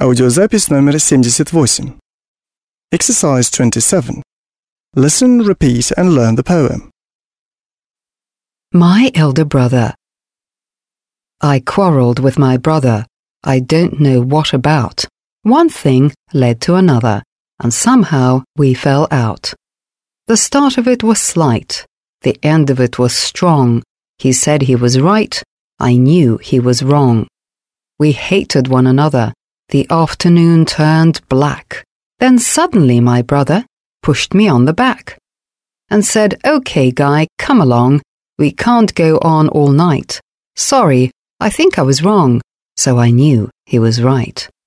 Аудиозапись номер 78. Exercise 27. Listen, repeat and learn the poem. My elder brother. I quarrelled with my brother. I don't know what about. One thing led to another, and somehow we fell out. The start of it was slight. The end of it was strong. He said he was right. I knew he was wrong. We hated one another. The afternoon turned black. Then suddenly my brother pushed me on the back and said, "Okay, guy, come along. We can't go on all night. Sorry, I think I was wrong." So I knew he was right.